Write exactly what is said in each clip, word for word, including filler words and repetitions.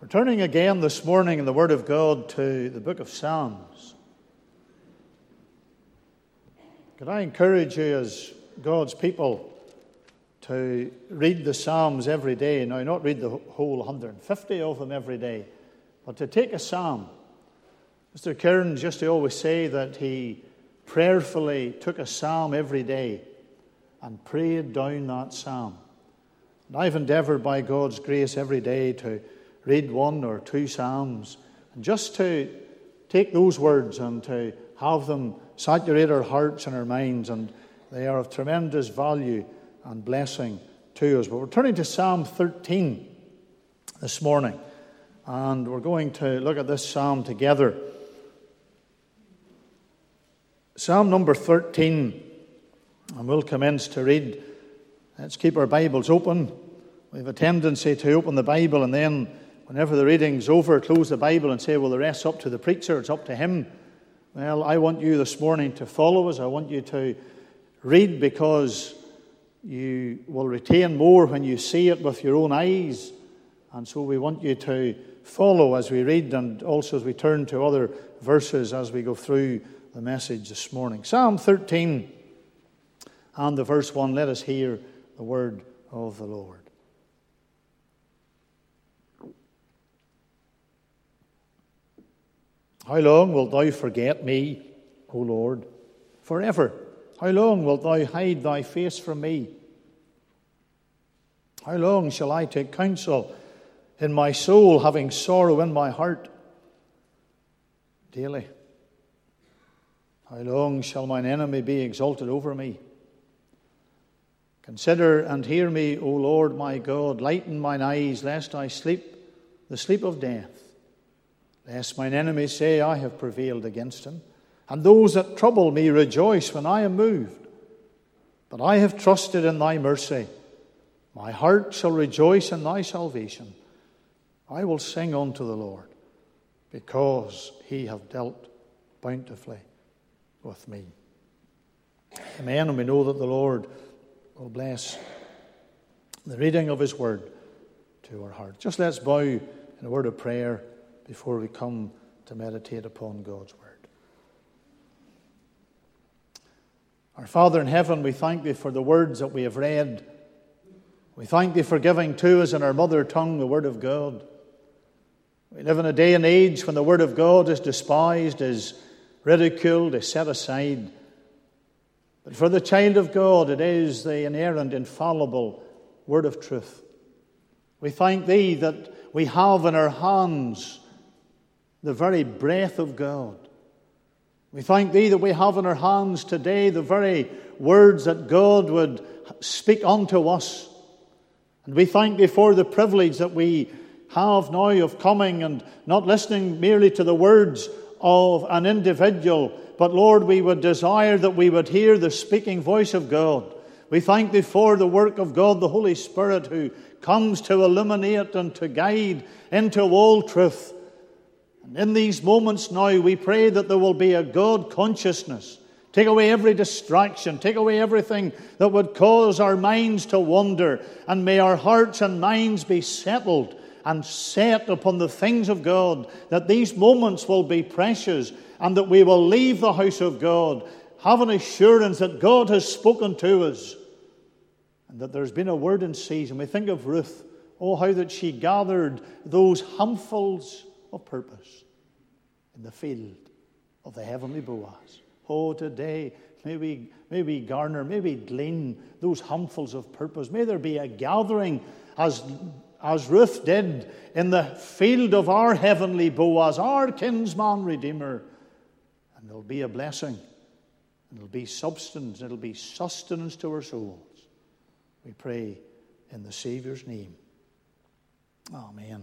Turning again this morning in the Word of God to the book of Psalms. Could I encourage you as God's people to read the Psalms every day? Now, not read the whole one hundred fifty of them every day, but to take a Psalm. Mister Cairns used to always say that he prayerfully took a Psalm every day and prayed down that Psalm. And I've endeavoured by God's grace every day to read one or two Psalms, and just to take those words and to have them saturate our hearts and our minds, and they are of tremendous value and blessing to us. But we're turning to Psalm thirteen this morning, and we're going to look at this Psalm together. Psalm number thirteen, and we'll commence to read. Let's keep our Bibles open. We have a tendency to open the Bible and then, whenever the reading's over, close the Bible and say, well, the rest's up to the preacher, it's up to him. Well, I want you this morning to follow us. I want you to read, because you will retain more when you see it with your own eyes. And so we want you to follow as we read, and also as we turn to other verses as we go through the message this morning. Psalm thirteen and the verse one, let us hear the word of the Lord. How long wilt thou forget me, O Lord? Forever. How long wilt thou hide thy face from me? How long shall I take counsel in my soul, having sorrow in my heart daily? How long shall mine enemy be exalted over me? Consider and hear me, O Lord my God. Lighten mine eyes, lest I sleep the sleep of death. Lest mine enemies say, I have prevailed against him, and those that trouble me rejoice when I am moved. But I have trusted in thy mercy. My heart shall rejoice in thy salvation. I will sing unto the Lord, because he hath dealt bountifully with me. Amen. And we know that the Lord will bless the reading of his word to our hearts. Just let's bow in a word of prayer before we come to meditate upon God's word. Our Father in heaven, we thank thee for the words that we have read. We thank thee for giving to us in our mother tongue the word of God. We live in a day and age when the word of God is despised, is ridiculed, is set aside. But for the child of God, it is the inerrant, infallible word of truth. We thank thee that we have in our hands the very breath of God. We thank thee that we have in our hands today the very words that God would speak unto us. And we thank thee for the privilege that we have now of coming and not listening merely to the words of an individual, but Lord, we would desire that we would hear the speaking voice of God. We thank thee for the work of God, the Holy Spirit, who comes to illuminate and to guide into all truth. And in these moments now, we pray that there will be a God consciousness. Take away every distraction. Take away everything that would cause our minds to wander. And may our hearts and minds be settled and set upon the things of God, that these moments will be precious, and that we will leave the house of God, have an assurance that God has spoken to us, and that there's been a word in season. We think of Ruth. Oh, how that she gathered those handfuls of purpose in the field of the heavenly Boaz. Oh, today, may we, may we garner, may we glean those handfuls of purpose. May there be a gathering as, as Ruth did in the field of our heavenly Boaz, our kinsman redeemer. And there'll be a blessing. And it'll be substance. It'll be sustenance to our souls. We pray in the Saviour's name. Amen.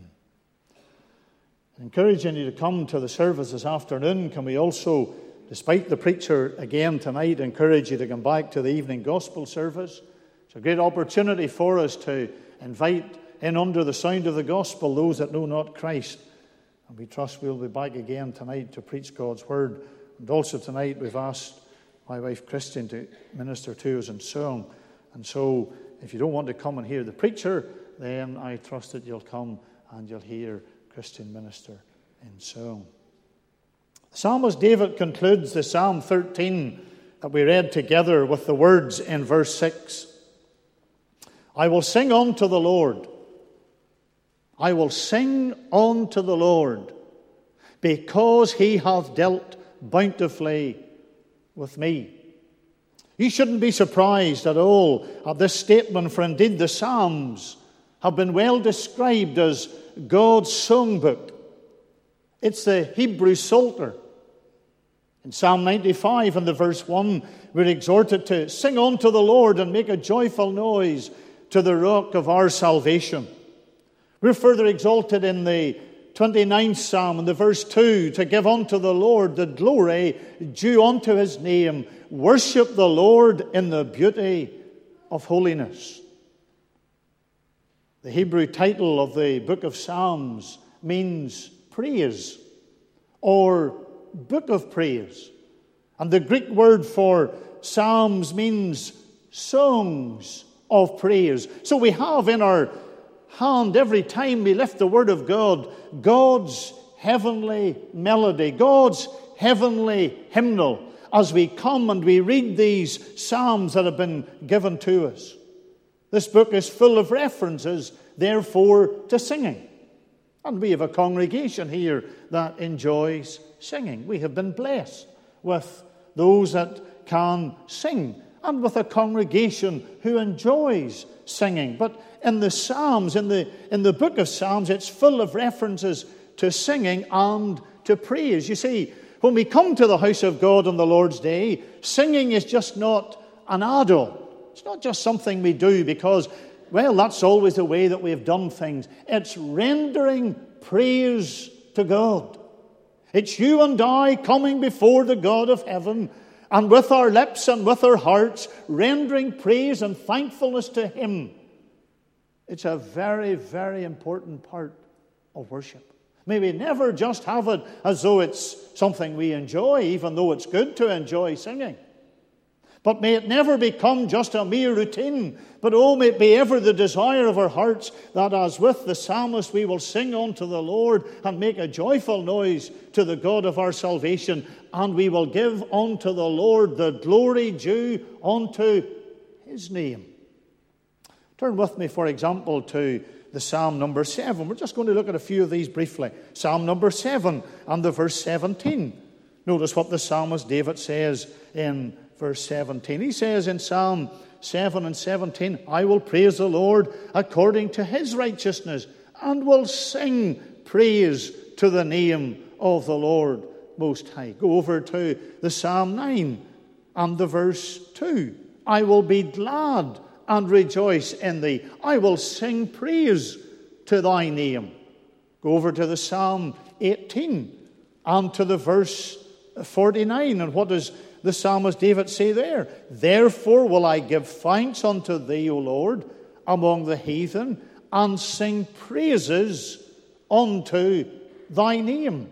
Encouraging you to come to the service this afternoon. Can we also, despite the preacher again tonight, encourage you to come back to the evening gospel service? It's a great opportunity for us to invite in under the sound of the gospel those that know not Christ. And we trust we'll be back again tonight to preach God's word. And also tonight we've asked my wife Christian to minister to us in song. And so if you don't want to come and hear the preacher, then I trust that you'll come and you'll hear Christian minister in song. The psalmist David concludes the Psalm thirteen that we read together with the words in verse six. I will sing unto the Lord. I will sing unto the Lord, because he hath dealt bountifully with me. You shouldn't be surprised at all at this statement, for indeed the Psalms have been well described as God's songbook. It's the Hebrew Psalter. In Psalm ninety-five and the verse one, we're exhorted to sing unto the Lord and make a joyful noise to the rock of our salvation. We're further exalted in the twenty-ninth Psalm and the verse two to give unto the Lord the glory due unto his name. Worship the Lord in the beauty of holiness. The Hebrew title of the book of Psalms means praise or book of praise. And the Greek word for Psalms means songs of praise. So we have in our hand, every time we lift the word of God, God's heavenly melody, God's heavenly hymnal, as we come and we read these psalms that have been given to us. This book is full of references, therefore, to singing. And we have a congregation here that enjoys singing. We have been blessed with those that can sing, and with a congregation who enjoys singing. But in the Psalms, in the, in the book of Psalms, it's full of references to singing and to praise. You see, when we come to the house of God on the Lord's Day, singing is just not an add-on. It's not just something we do because, well, that's always the way that we have done things. It's rendering praise to God. It's you and I coming before the God of heaven, and with our lips and with our hearts, rendering praise and thankfulness to him. It's a very, very important part of worship. May we never just have it as though it's something we enjoy, even though it's good to enjoy singing. But may it never become just a mere routine, but oh, may it be ever the desire of our hearts that as with the psalmist we will sing unto the Lord and make a joyful noise to the God of our salvation, and we will give unto the Lord the glory due unto his name. Turn with me, for example, to the Psalm number seven. We're just going to look at a few of these briefly. Psalm number seven and the verse seventeen. Notice what the psalmist David says in verse seventeen. He says in Psalm seven and seventeen, I will praise the Lord according to his righteousness, and will sing praise to the name of the Lord Most High. Go over to the Psalm nine and the verse two. I will be glad and rejoice in thee. I will sing praise to thy name. Go over to the Psalm eighteen and to the verse forty-nine. And what does the psalmist David say there? Therefore will I give thanks unto thee, O Lord, among the heathen, and sing praises unto thy name.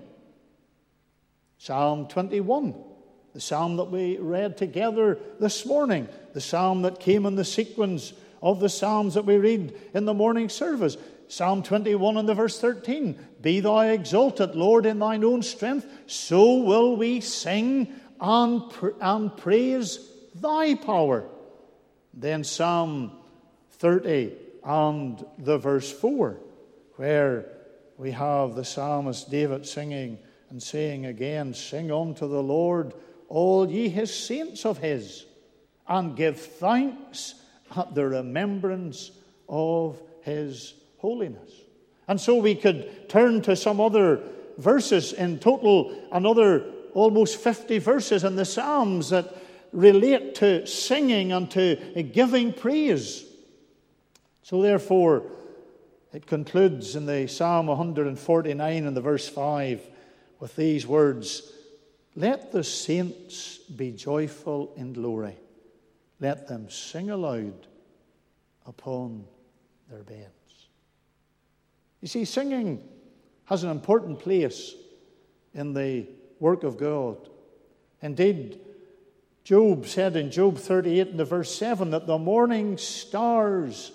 Psalm twenty-one, the psalm that we read together this morning, the psalm that came in the sequence of the psalms that we read in the morning service. Psalm twenty-one and the verse thirteen, be thou exalted, Lord, in thine own strength, so will we sing and, pr- and praise thy power. Then Psalm thirty and the verse four, where we have the psalmist David singing and saying again, sing unto the Lord, all ye his saints of his, and give thanks at the remembrance of his holiness. And so we could turn to some other verses, in total another almost fifty verses in the Psalms that relate to singing and to giving praise. So therefore, it concludes in the Psalm one forty-nine and the verse five with these words, let the saints be joyful in glory. Let them sing aloud upon their beds. You see, singing has an important place in the work of God. Indeed, Job said in Job thirty-eight and the verse seven that the morning stars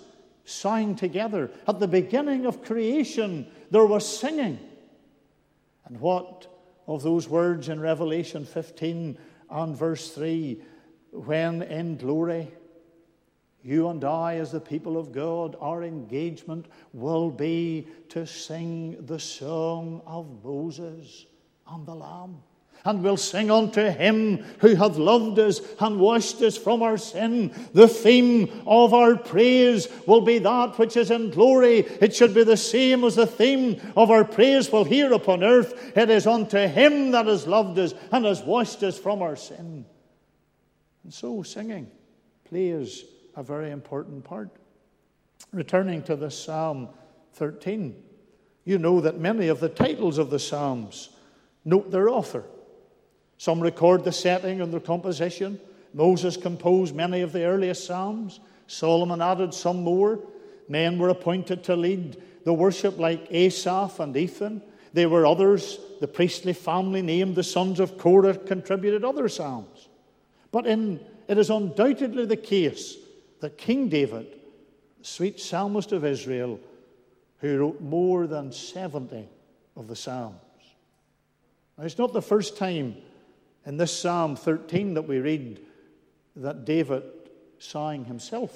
sang together. At the beginning of creation, there was singing. And what of those words in Revelation fifteen and verse three, when in glory, you and I, as the people of God, our engagement will be to sing the song of Moses and the Lamb. And we'll sing unto him who hath loved us and washed us from our sin. The theme of our praise will be that which is in glory. It should be the same as the theme of our praise while here upon earth. It is unto him that has loved us and has washed us from our sin. And so singing plays a very important part. Returning to this Psalm thirteen, you know that many of the titles of the Psalms note their author. Some record the setting and their composition. Moses composed many of the earliest psalms. Solomon added some more. Men were appointed to lead the worship like Asaph and Ethan. There were others, the priestly family named the sons of Korah contributed other psalms. But in, it is undoubtedly the case that King David, the sweet psalmist of Israel, who wrote more than seventy of the psalms. Now, it's not the first time in this Psalm thirteen that we read that David sang himself.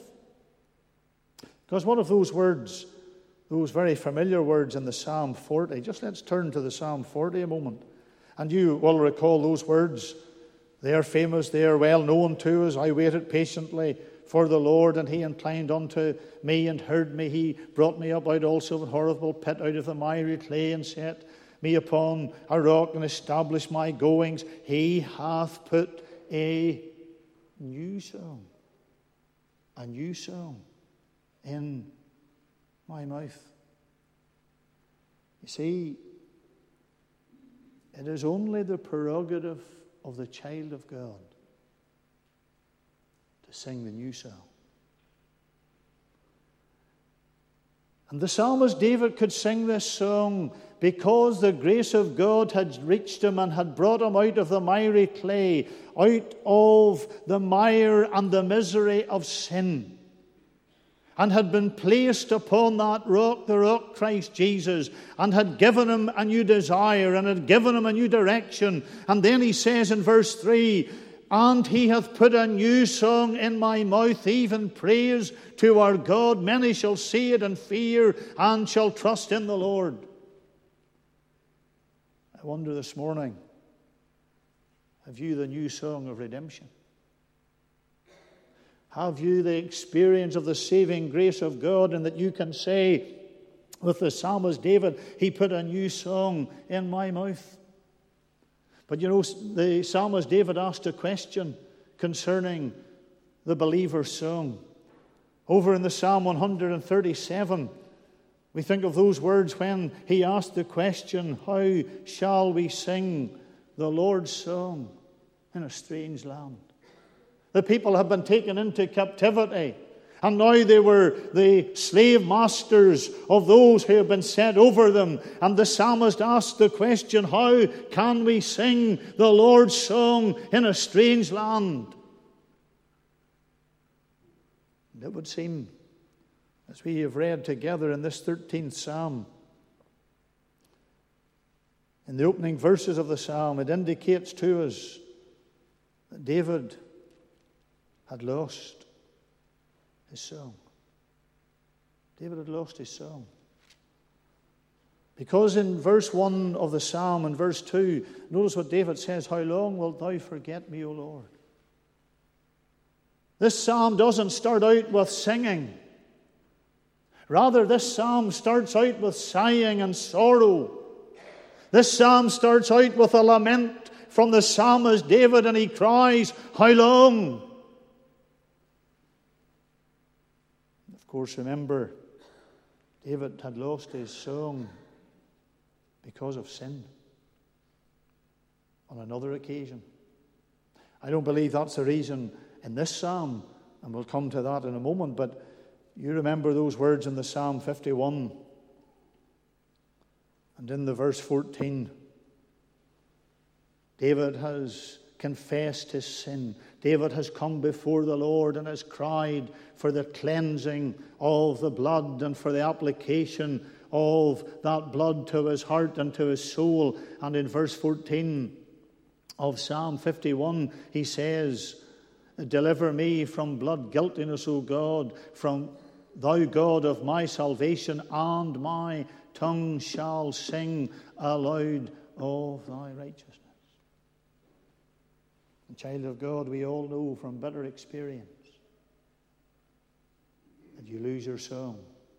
Because one of those words, those very familiar words in the Psalm forty, just let's turn to the Psalm forty a moment. And you will recall those words. They are famous, they are well known to us. I waited patiently for the Lord, and he inclined unto me and heard me. He brought me up out also of a horrible pit, out of the miry clay, and set me upon a rock and established my goings. He hath put a new song, a new song in my mouth. You see, it is only the prerogative of the child of God to sing the new song. And the psalmist David could sing this song because the grace of God had reached him and had brought him out of the miry clay, out of the mire and the misery of sin, and had been placed upon that rock, the rock Christ Jesus, and had given him a new desire and had given him a new direction. And then he says in verse three, and he hath put a new song in my mouth, even praise to our God. Many shall see it and fear and shall trust in the Lord. I wonder this morning, have you the new song of redemption? Have you the experience of the saving grace of God, and that you can say with the psalmist David, he put a new song in my mouth? But you know, the psalmist David asked a question concerning the believer's song. Over in the Psalm one thirty-seven, we think of those words when he asked the question, how shall we sing the Lord's song in a strange land? The people have been taken into captivity, and now they were the slave masters of those who have been set over them. And the psalmist asked the question, how can we sing the Lord's song in a strange land? And it would seem, as we have read together in this thirteenth Psalm, in the opening verses of the Psalm, it indicates to us that David had lost his song. David had lost his song. Because in verse one of the Psalm and verse two, notice what David says, how long wilt thou forget me, O Lord? This psalm doesn't start out with singing. Rather, this psalm starts out with sighing and sorrow. This psalm starts out with a lament from the psalmist David, and he cries, how long? Of course, remember, David had lost his song because of sin on another occasion. I don't believe that's the reason in this psalm, and we'll come to that in a moment, but you remember those words in the Psalm fifty-one and in the verse fourteen. David has confessed his sin. David has come before the Lord and has cried for the cleansing of the blood and for the application of that blood to his heart and to his soul. And in verse fourteen of Psalm fifty-one, he says, deliver me from blood guiltiness, O God, from thou God of my salvation, and my tongue shall sing aloud of thy righteousness. And child of God, we all know from bitter experience that you lose your song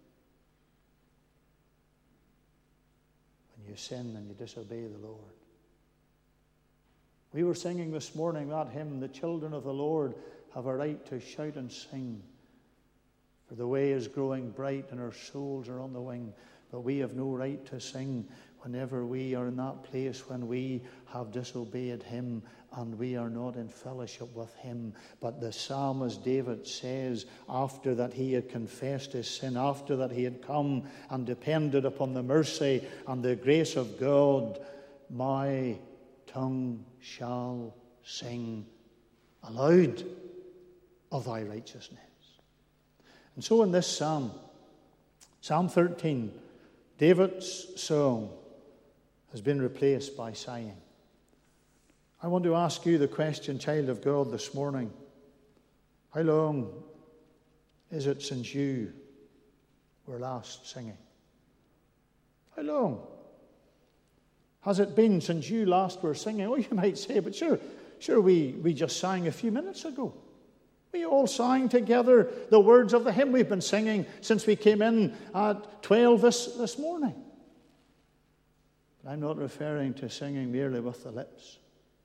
when you sin and you disobey the Lord. We were singing this morning that hymn, the children of the Lord have a right to shout and sing, for the way is growing bright and our souls are on the wing. But we have no right to sing whenever we are in that place when we have disobeyed him and we are not in fellowship with him. But the psalmist David says, after that he had confessed his sin, after that he had come and depended upon the mercy and the grace of God, my tongue shall sing aloud of thy righteousness. And so in this psalm, Psalm thirteen, David's song has been replaced by sighing. I want to ask you the question, child of God, this morning. How long is it since you were last singing? How long has it been since you last were singing? Oh, you might say, but sure, sure we, we just sang a few minutes ago. We all sang together the words of the hymn we've been singing since we came in at twelve this, this morning. But I'm not referring to singing merely with the lips.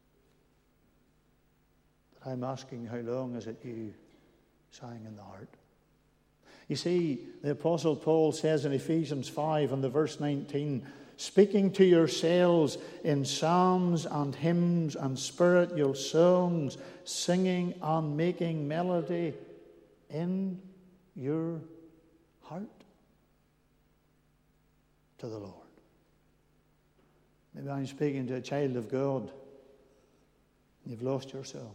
But I'm asking, how long is it you sang in the heart? You see, the Apostle Paul says in Ephesians five and the verse nineteen, speaking to yourselves in psalms and hymns and spiritual songs, singing and making melody in your heart to the Lord. Maybe I'm speaking to a child of God. You've lost your song.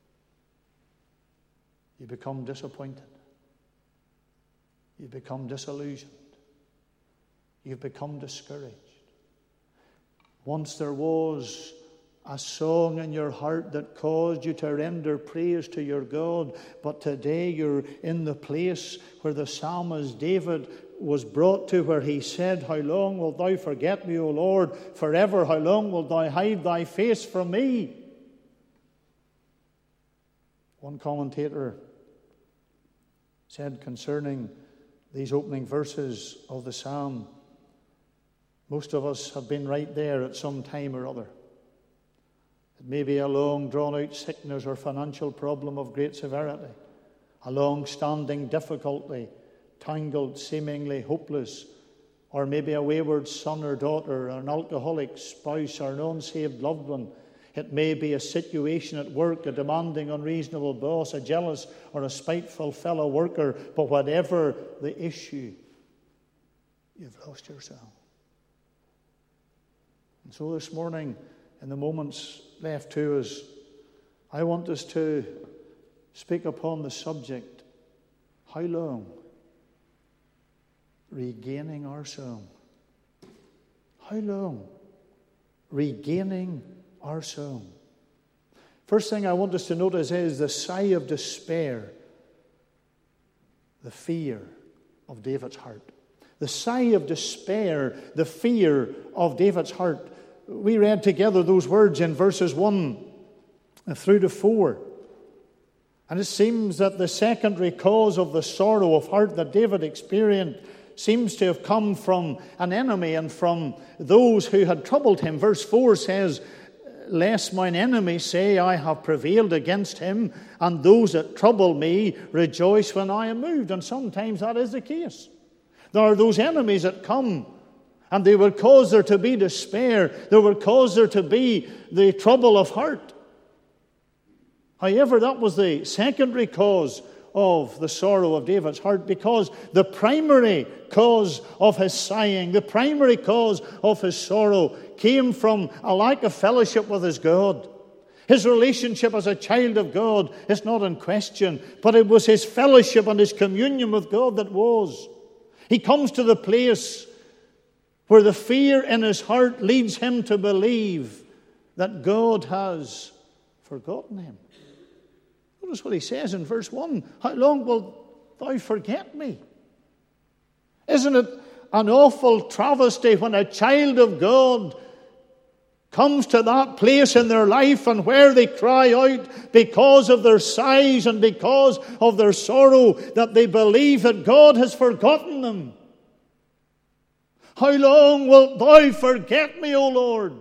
You become disappointed. You've become disillusioned. You've become discouraged. Once there was a song in your heart that caused you to render praise to your God, but today you're in the place where the psalmist David was brought to, where he said, how long wilt thou forget me, O Lord, forever? How long wilt thou hide thy face from me? One commentator said concerning these opening verses of the psalm, most of us have been right there at some time or other. It may be a long drawn-out sickness or financial problem of great severity, a long-standing difficulty, tangled, seemingly hopeless, or maybe a wayward son or daughter, or an alcoholic spouse, or an unsaved loved one. It may be a situation at work, a demanding, unreasonable boss, a jealous or a spiteful fellow worker. But whatever the issue, you've lost yourself. And so this morning, in the moments left to us, I want us to speak upon the subject, how long? Regaining our song. How long? Regaining our song. First thing I want us to notice is the sigh of despair, the fear of David's heart. The sigh of despair, the fear of David's heart. We read together those words in verses one through to four. And it seems that the secondary cause of the sorrow of heart that David experienced seems to have come from an enemy and from those who had troubled him. Verse four says, lest mine enemies say, I have prevailed against him, and those that trouble me rejoice when I am moved. And sometimes that is the case. There are those enemies that come, and they will cause there to be despair. They will cause there to be the trouble of heart. However, that was the secondary cause of the sorrow of David's heart, because the primary cause of his sighing, the primary cause of his sorrow came from a lack of fellowship with his God. His relationship as a child of God is not in question, but it was his fellowship and his communion with God that was. He comes to the place where the fear in his heart leads him to believe that God has forgotten him. Notice what he says in verse one. How long wilt thou forget me? Isn't it an awful travesty when a child of God comes to that place in their life and where they cry out because of their sighs and because of their sorrow that they believe that God has forgotten them? How long wilt thou forget me, O Lord?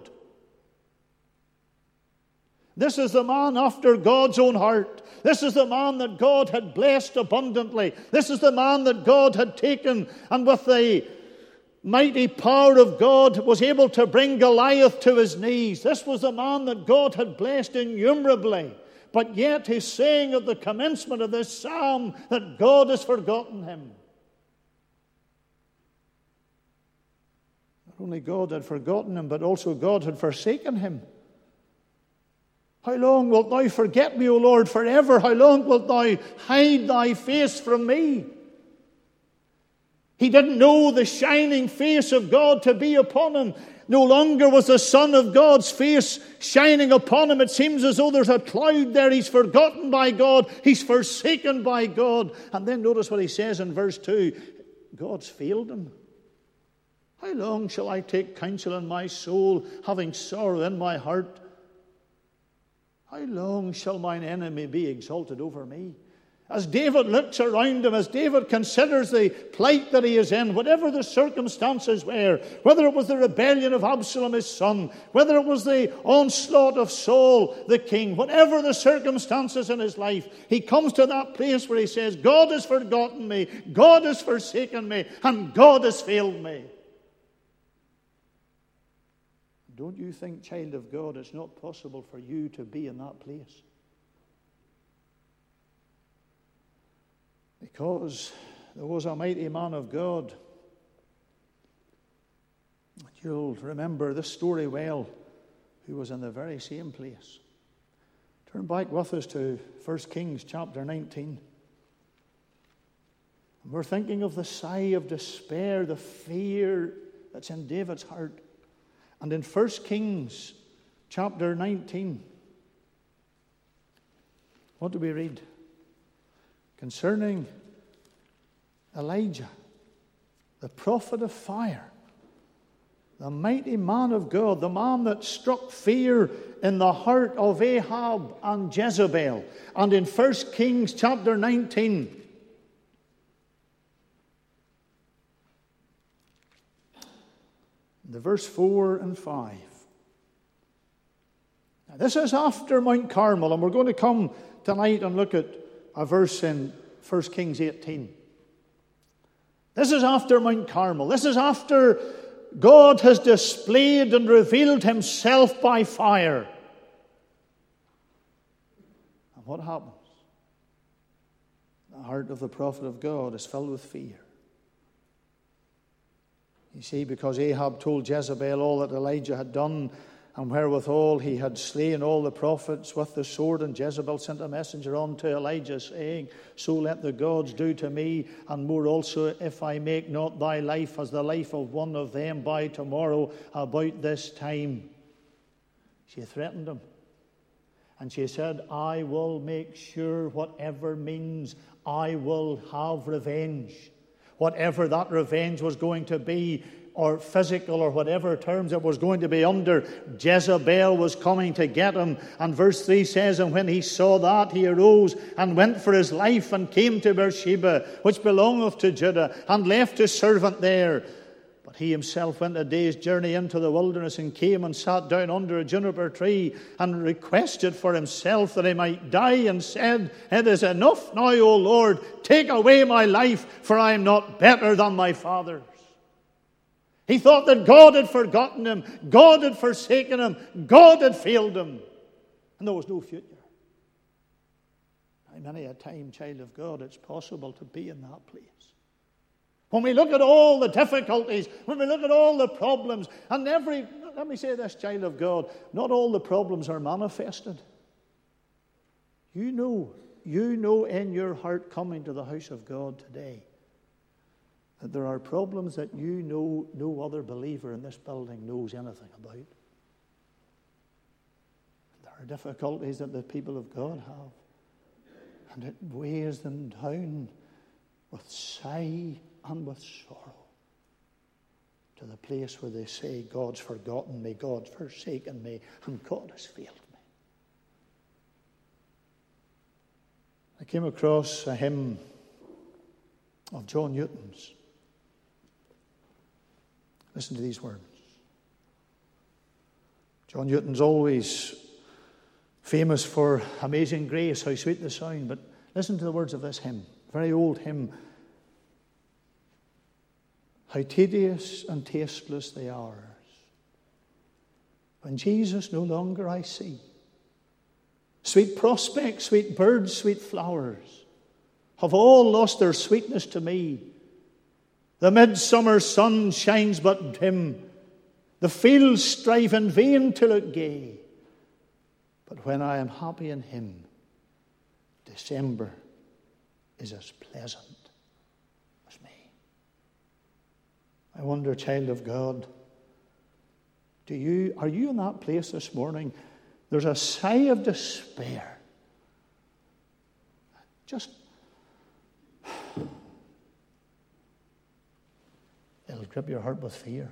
This is the man after God's own heart. This is the man that God had blessed abundantly. This is the man that God had taken and with the mighty power of God was able to bring Goliath to his knees. This was the man that God had blessed innumerably. But yet he's saying at the commencement of this psalm that God has forgotten him. Not only God had forgotten him, but also God had forsaken him. How long wilt thou forget me, O Lord, forever? How long wilt thou hide thy face from me? He didn't know the shining face of God to be upon him. No longer was the Son of God's face shining upon him. It seems as though there's a cloud there. He's forgotten by God. He's forsaken by God. And then notice what he says in verse two. God's failed him. How long shall I take counsel in my soul, having sorrow in my heart? How long shall mine enemy be exalted over me? As David looks around him, as David considers the plight that he is in, whatever the circumstances were, whether it was the rebellion of Absalom his son, whether it was the onslaught of Saul the king, whatever the circumstances in his life, he comes to that place where he says, God has forgotten me, God has forsaken me, and God has failed me. Don't you think, child of God, it's not possible for you to be in that place? Because there was a mighty man of God. You'll remember this story well, who was in the very same place. Turn back with us to First Kings chapter nineteen. And we're thinking of the sigh of despair, the fear that's in David's heart. And in First Kings chapter nineteen, what do we read? Concerning Elijah, the prophet of fire, the mighty man of God, the man that struck fear in the heart of Ahab and Jezebel. And in First Kings chapter nineteen, the verse four and five. Now, this is after Mount Carmel, and we're going to come tonight and look at a verse in First Kings eighteen. This is after Mount Carmel. This is after God has displayed and revealed himself by fire. And what happens? The heart of the prophet of God is filled with fear. You see, because Ahab told Jezebel all that Elijah had done, and wherewithal he had slain all the prophets with the sword, and Jezebel sent a messenger on to Elijah, saying, So let the gods do to me, and more also, if I make not thy life as the life of one of them by tomorrow about this time. She threatened him. And she said, I will make sure whatever means I will have revenge. Whatever that revenge was going to be, or physical, or whatever terms it was going to be under, Jezebel was coming to get him. And verse three says, And when he saw that, he arose and went for his life, and came to Beersheba, which belongeth to Judah, and left his servant there. But he himself went a day's journey into the wilderness, and came and sat down under a juniper tree, and requested for himself that he might die, and said, It is enough now, O Lord, take away my life, for I am not better than my fathers. He thought that God had forgotten him, God had forsaken him, God had failed him, and there was no future. How many a time, child of God, it's possible to be in that place. When we look at all the difficulties, when we look at all the problems, and every, let me say this, child of God, not all the problems are manifested. You know, you know in your heart coming to the house of God today that there are problems that you know no other believer in this building knows anything about. There are difficulties that the people of God have, and it weighs them down with sigh and with sorrow to the place where they say, God's forgotten me, God's forsaken me, and God has failed me. I came across a hymn of John Newton's. Listen to these words. John Newton's always famous for Amazing Grace, how sweet the sound, but listen to the words of this hymn, a very old hymn. How tedious and tasteless the hours, when Jesus no longer I see. Sweet prospects, sweet birds, sweet flowers have all lost their sweetness to me. The midsummer sun shines but dim. The fields strive in vain to look gay. But when I am happy in Him, December is as pleasant as me. I wonder, child of God, do you are you in that place this morning? There's a sigh of despair. Just it'll grip your heart with fear.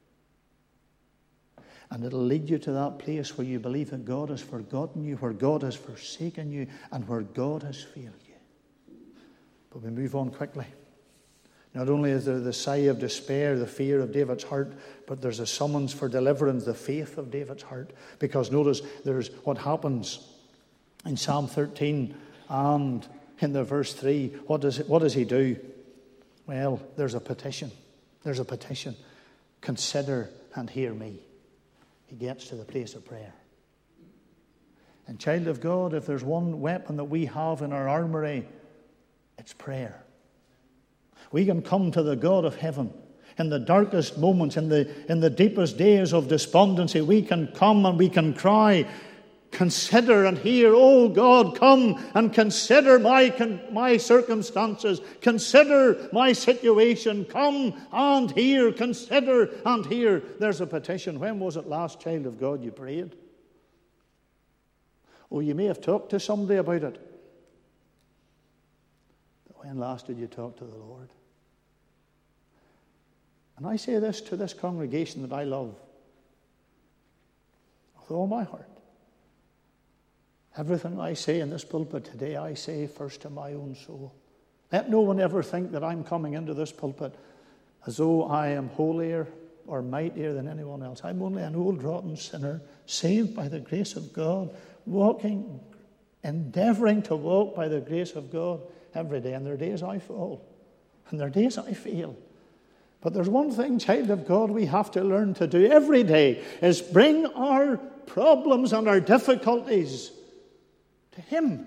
And it'll lead you to that place where you believe that God has forgotten you, where God has forsaken you, and where God has failed you. But we move on quickly. Not only is there the sigh of despair, the fear of David's heart, but there's a summons for deliverance, the faith of David's heart. Because notice there's what happens in Psalm thirteen and in the verse three. What does, what does he do? Well, there's a petition. There's a petition. Consider and hear me. He gets to the place of prayer. And child of God, if there's one weapon that we have in our armory, it's prayer. We can come to the God of heaven in the darkest moments, in the, in the deepest days of despondency. We can come and we can cry, consider and hear, oh God, come and consider my, my circumstances. Consider my situation. Come and hear, consider and hear. There's a petition. When was it last, child of God, you prayed? Oh, you may have talked to somebody about it. But when last did you talk to the Lord? And I say this to this congregation that I love with all my heart. Everything I say in this pulpit today, I say first to my own soul. Let no one ever think that I'm coming into this pulpit as though I am holier or mightier than anyone else. I'm only an old rotten sinner, saved by the grace of God, walking, endeavouring to walk by the grace of God every day. And there are days I fall, and there are days I fail. But there's one thing, child of God, we have to learn to do every day, is bring our problems and our difficulties to Him.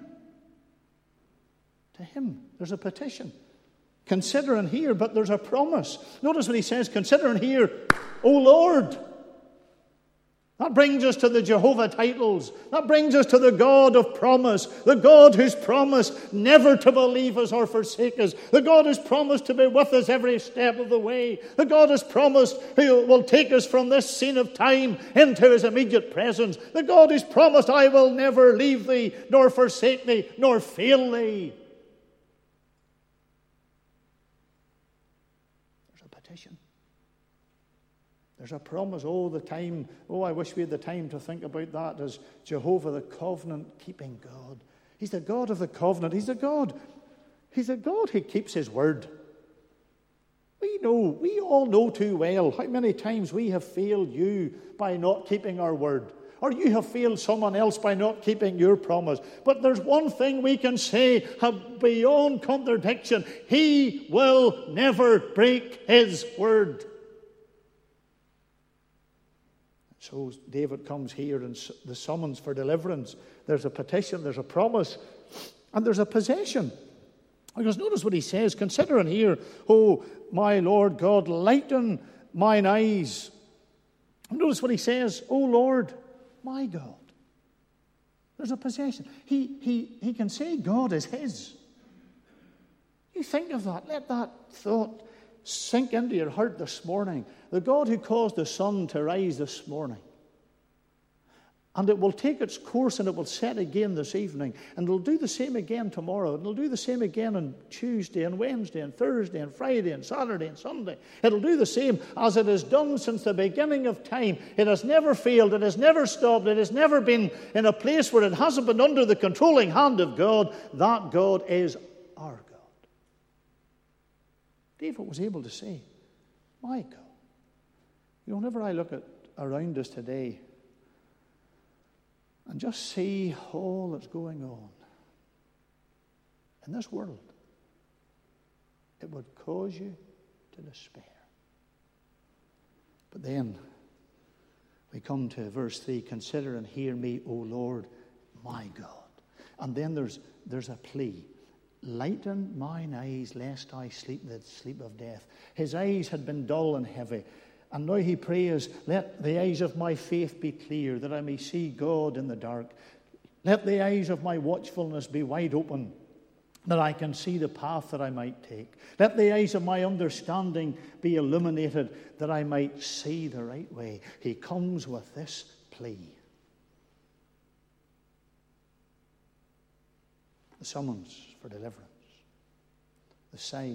To Him. There's a petition. Consider and hear, but there's a promise. Notice what he says, consider and hear, O Lord. That brings us to the Jehovah titles. That brings us to the God of promise. The God who's promised never to believe us or forsake us. The God who's promised to be with us every step of the way. The God who's promised who will take us from this scene of time into His immediate presence. The God who's promised, I will never leave thee, nor forsake thee, nor fail thee. There's a petition. There's a promise all the time. Oh, I wish we had the time to think about that as Jehovah, the covenant-keeping God. He's the God of the covenant. He's the God. He's the God who keeps His word. We know, we all know too well how many times we have failed you by not keeping our word. Or you have failed someone else by not keeping your promise. But there's one thing we can say beyond contradiction. He will never break His word. So David comes here and the summons for deliverance. There's a petition, there's a promise, and there's a possession. Because notice what he says, consider and hear, oh, my Lord God, lighten mine eyes. And notice what he says, oh Lord, my God. There's a possession. He, he, he can say God is his. You think of that. Let that thought sink into your heart this morning. The God who caused the sun to rise this morning. And it will take its course and it will set again this evening. And it'll do the same again tomorrow. It'll do the same again on Tuesday and Wednesday and Thursday and Friday and Saturday and Sunday. It'll do the same as it has done since the beginning of time. It has never failed. It has never stopped. It has never been in a place where it hasn't been under the controlling hand of God. That God is our God. David was able to say, my God. You know, whenever I look at around us today, and just see all that's going on in this world, it would cause you to despair. But then we come to verse three, consider and hear me, O Lord, my God. And then there's, there's a plea. Lighten mine eyes, lest I sleep the sleep of death. His eyes had been dull and heavy. And now he prays, let the eyes of my faith be clear, that I may see God in the dark. Let the eyes of my watchfulness be wide open, that I can see the path that I might take. Let the eyes of my understanding be illuminated, that I might see the right way. He comes with this plea. The summons for deliverance. The sigh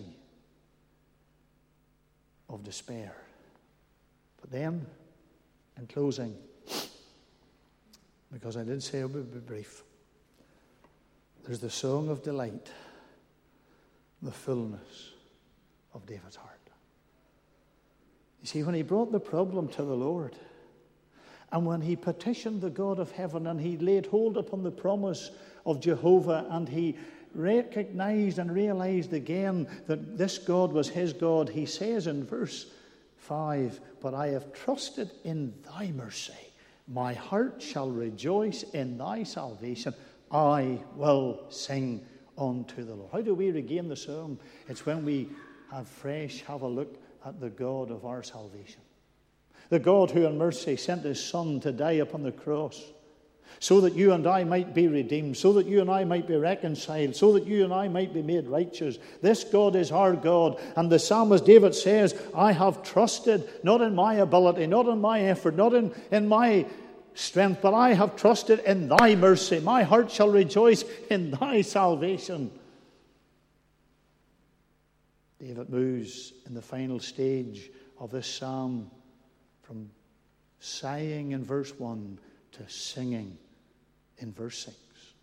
of despair. But then, in closing, because I did say it would be brief, there's the song of delight, the fullness of David's heart. You see, when he brought the problem to the Lord, and when he petitioned the God of heaven, and he laid hold upon the promise of Jehovah, and he recognized and realized again that this God was his God, he says in verse five, but I have trusted in thy mercy. My heart shall rejoice in thy salvation. I will sing unto the Lord. How do we regain the song? It's when we have fresh have a look at the God of our salvation. The God who in mercy sent his Son to die upon the cross, so that you and I might be redeemed, so that you and I might be reconciled, so that you and I might be made righteous. This God is our God. And the psalmist David says, I have trusted not in my ability, not in my effort, not in, in my strength, but I have trusted in thy mercy. My heart shall rejoice in thy salvation. David moves in the final stage of this psalm from sighing in verse one to singing in verse six.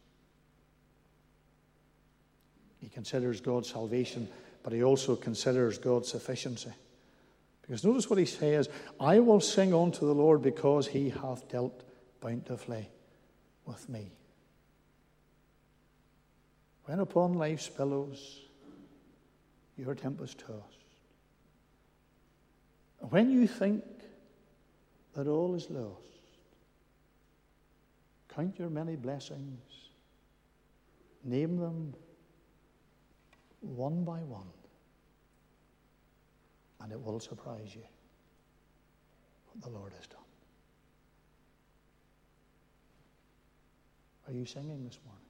He considers God's salvation, but he also considers God's sufficiency. Because notice what he says, I will sing unto the Lord because he hath dealt bountifully with me. When upon life's billows your tempest tossed, when you think that all is lost, count your many blessings, name them one by one, and it will surprise you what the Lord has done. Are you singing this morning?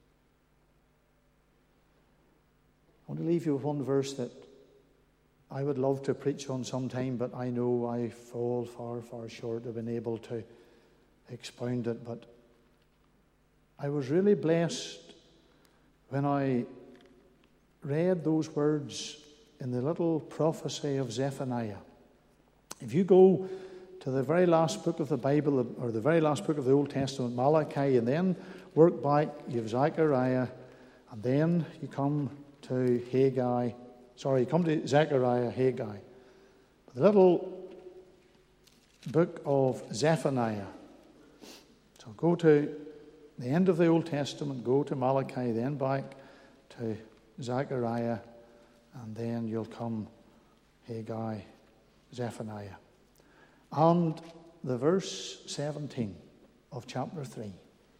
I want to leave you with one verse that I would love to preach on sometime, but I know I fall far, far short of being able to expound it. But I was really blessed when I read those words in the little prophecy of Zephaniah. If you go to the very last book of the Bible, or the very last book of the Old Testament, Malachi, and then work back, you have Zechariah, and then you come to Haggai. Sorry, you come to Zechariah, Haggai. The little book of Zephaniah. So go to the end of the Old Testament, go to Malachi, then back to Zechariah, and then you'll come Haggai, Zephaniah. And the verse seventeen of chapter three.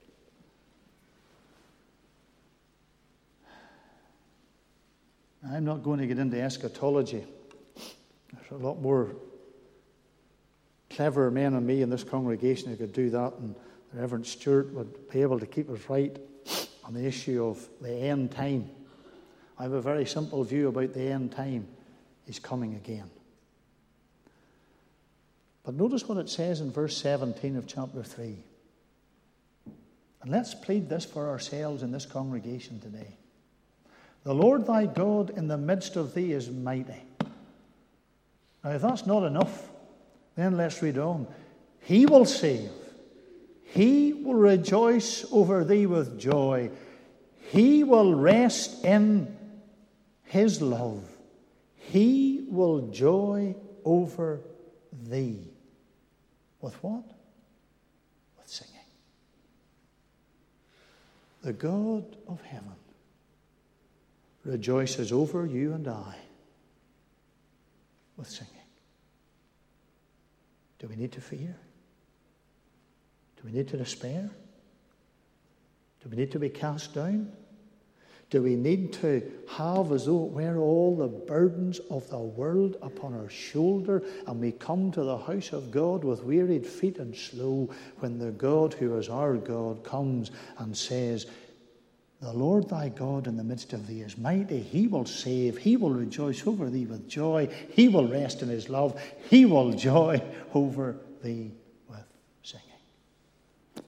I'm not going to get into eschatology. There's a lot more clever men than me in this congregation who could do that, and the Reverend Stuart would be able to keep us right on the issue of the end time. I have a very simple view about the end time. He's coming again. But notice what it says in verse seventeen of chapter three. And let's plead this for ourselves in this congregation today. The Lord thy God in the midst of thee is mighty. Now, if that's not enough, then let's read on. He will save. He will rejoice over thee with joy. He will rest in his love. He will joy over thee. With what? With singing. The God of heaven rejoices over you and I with singing. Do we need to fear? Do we need to despair? Do we need to be cast down? Do we need to have as though it were all the burdens of the world upon our shoulder, and we come to the house of God with wearied feet and slow, when the God who is our God comes and says, the Lord thy God in the midst of thee is mighty. He will save. He will rejoice over thee with joy. He will rest in his love. He will joy over thee